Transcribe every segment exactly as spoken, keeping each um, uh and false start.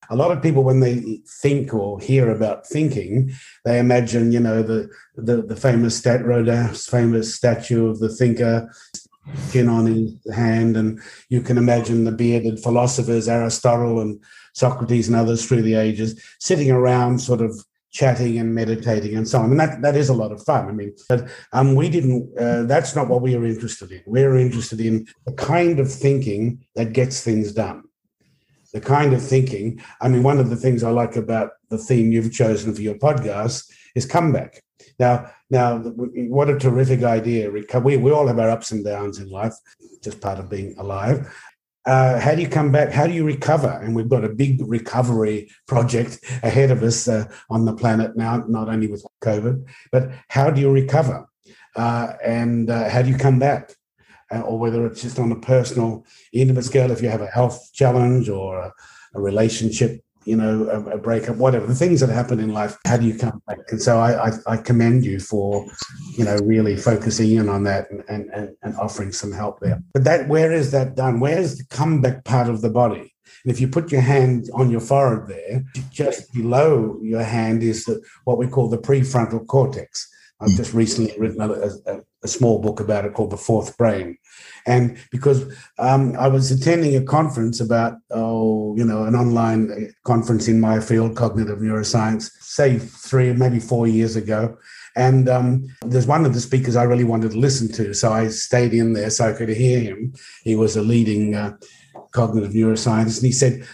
A lot of people, when they think or hear about thinking, they imagine, you know, the the, the famous stat Rodin's famous statue of the thinker, chin on his hand, and you can imagine the bearded philosophers, Aristotle and Socrates and others through the ages, sitting around sort of chatting and meditating and so on. And that, that is a lot of fun. I mean, but um, we didn't, uh, that's not what we were interested in. We were interested in the kind of thinking that gets things done. The kind of thinking, I mean, one of the things I like about the theme you've chosen for your podcast is comeback. Now, now, what a terrific idea. We, we all have our ups and downs in life, just part of being alive. Uh, how do you come back? How do you recover? And we've got a big recovery project ahead of us uh, on the planet now, not only with COVID, but how do you recover? Uh, and uh, how do you come back? Uh, or whether it's just on a personal, intimate scale, if you have a health challenge or a, a relationship, you know, a, a breakup, whatever, the things that happen in life, how do you come back? And so I, I, I commend you for, you know, really focusing in on that and, and, and offering some help there. But that, where is that done? Where is the comeback part of the body? And if you put your hand on your forehead there, just below your hand is the, what we call the prefrontal cortex. I've just recently written a, a, a small book about it called The Fourth Brain. And because um, I was attending a conference about, oh, you know, an online conference in my field, cognitive neuroscience, say three, maybe four years ago. And um, there's one of the speakers I really wanted to listen to. So I stayed in there so I could hear him. He was a leading uh, cognitive neuroscientist. And he said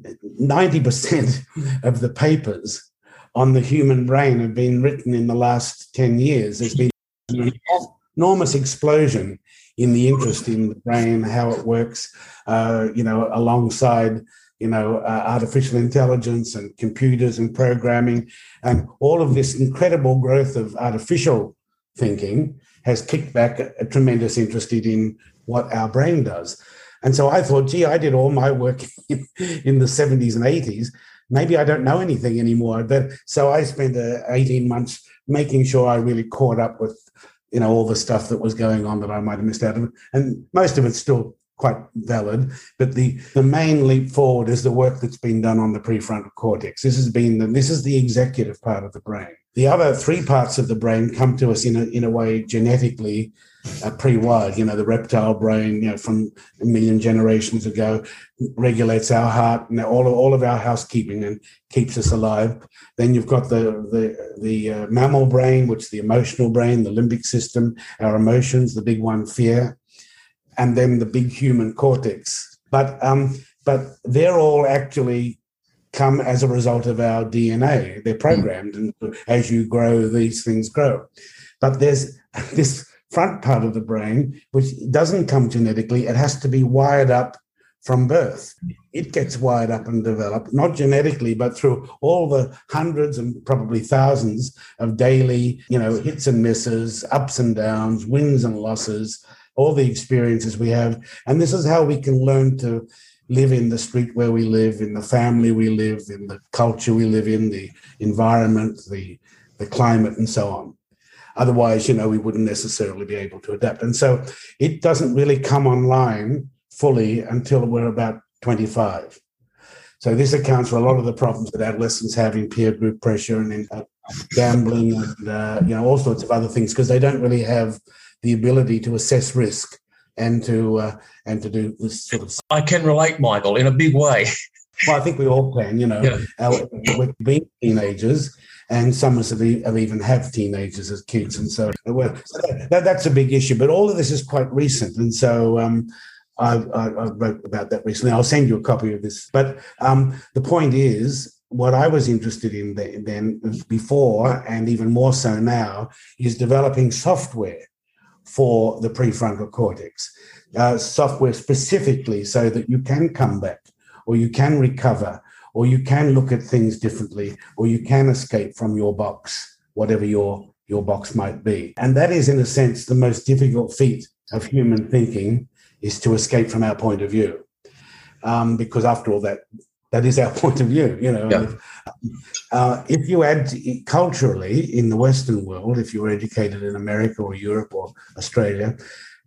ninety percent of the papers on the human brain have been written in the last ten years. There's been an enormous explosion in the interest in the brain, how it works, uh, you know, alongside, you know, uh, artificial intelligence and computers and programming. And all of this incredible growth of artificial thinking has kicked back a, a tremendous interest in what our brain does. And so I thought, gee, I did all my work in, in the seventies and eighties. Maybe I don't know anything anymore. But so I spent uh, eighteen months making sure I really caught up with, you know, all the stuff that was going on that I might have missed out of. And most of it's still quite valid. But the, the main leap forward is the work that's been done on the prefrontal cortex. This has been the, this is the executive part of the brain. The other three parts of the brain come to us in a, in a way genetically uh, pre-wired. You know, the reptile brain, you know, from a million generations ago, regulates our heart and all of, all of our housekeeping and keeps us alive. Then you've got the the the uh, mammal brain, which is the emotional brain, the limbic system, our emotions, the big one, fear, and then the big human cortex. But um, but they're all actually come as a result of our D N A. They're programmed, and as you grow, these things grow. But there's this front part of the brain which doesn't come genetically. It has to be wired up from birth. It gets wired up and developed, not genetically, but through all the hundreds and probably thousands of daily, you know, hits and misses, ups and downs, wins and losses, all the experiences we have. And this is how we can learn to live in the street where we live, in the family we live, in the culture we live in, the environment, the, the climate, and so on. Otherwise, you know, we wouldn't necessarily be able to adapt. And so it doesn't really come online fully until we're about twenty-five. So this accounts for a lot of the problems that adolescents have in peer group pressure and in uh, gambling and, uh, you know, all sorts of other things, because they don't really have the ability to assess risk and to uh, and to do this sort of. I can relate, Michael, in a big way. Well, I think we all can, you know. Yeah. Our, we're being teenagers, and some of us have, have even have teenagers as kids, and so, well, so that, that's a big issue. But all of this is quite recent, and so um, I, I, I wrote about that recently. I'll send you a copy of this. But um, the point is, what I was interested in then, before, and even more so now, is developing software for the prefrontal cortex, uh, software specifically so that you can come back, or you can recover, or you can look at things differently, or you can escape from your box, whatever your, your box might be. And that is, in a sense, the most difficult feat of human thinking, is to escape from our point of view. Um, because after all, that that is our point of view, you know. Yeah. Uh, if you add culturally in the Western world, if you were educated in America or Europe or Australia,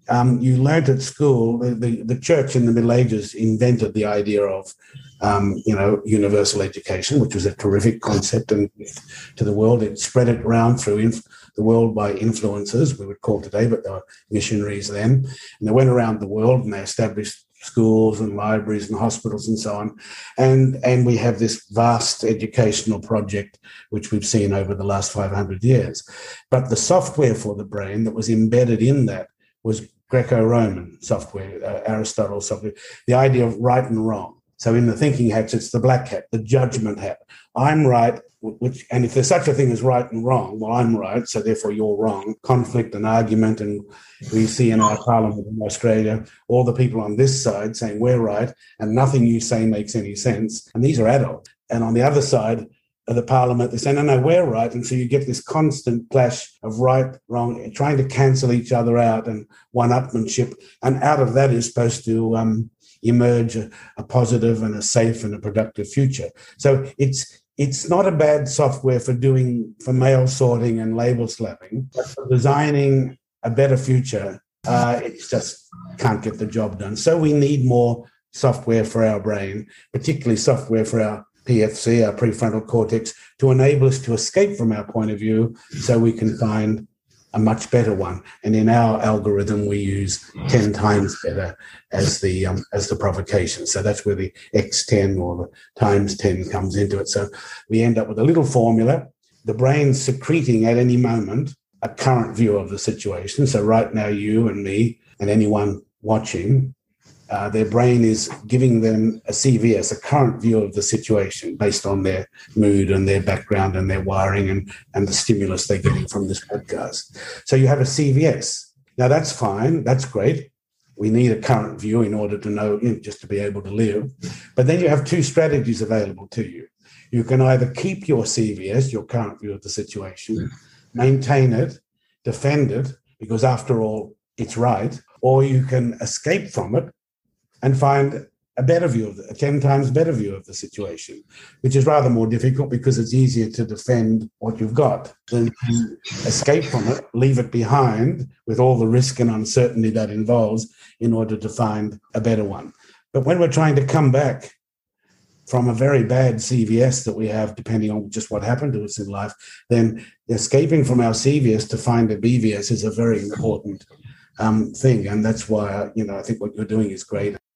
um, you learnt at school, the, the, the church in the Middle Ages invented the idea of, um, you know, universal education, which was a terrific concept, and to the world, it spread it around through inf- the world by influencers, we would call today, but they were missionaries then. And they went around the world and they established schools and libraries and hospitals and so on. And, and we have this vast educational project, which we've seen over the last five hundred years. But the software for the brain that was embedded in that was Greco-Roman software, uh, Aristotle software, the idea of right and wrong. So in the thinking hats, it's the black hat, the judgment hat. I'm right, which, and if there's such a thing as right and wrong, well, I'm right, so therefore you're wrong. Conflict and argument, and we see in our parliament in Australia, all the people on this side saying we're right, and nothing you say makes any sense. And these are adults. And on the other side of the parliament, they say, no, no, we're right. And so you get this constant clash of right, wrong, trying to cancel each other out and one-upmanship. And out of that is supposed to um, emerge a, a positive and a safe and a productive future. So it's it's not a bad software for doing, for mail sorting and label slapping, but for designing a better future, uh, it just can't get the job done. So we need more software for our brain, particularly software for our P F C, our prefrontal cortex, to enable us to escape from our point of view so we can find a much better one. And in our algorithm, we use ten times better as the um, as the provocation. So that's where the X ten or the times ten comes into it. So we end up with a little formula, the brain secreting at any moment a current view of the situation. So right now, you and me and anyone watching, Uh, their brain is giving them a C V S, a current view of the situation based on their mood and their background and their wiring and, and the stimulus they're getting from this podcast. So you have a C V S. Now, that's fine. That's great. We need a current view in order to know, you know, just to be able to live. But then you have two strategies available to you. You can either keep your C V S, your current view of the situation, maintain it, defend it, because after all, it's right, or you can escape from it and find a better view of it, a ten times better view of the situation, which is rather more difficult because it's easier to defend what you've got than to escape from it, leave it behind with all the risk and uncertainty that involves in order to find a better one. But when we're trying to come back from a very bad C V S that we have, depending on just what happened to us in life, then escaping from our C V S to find a B V S is a very important um, thing. And that's why, you know, I think what you're doing is great.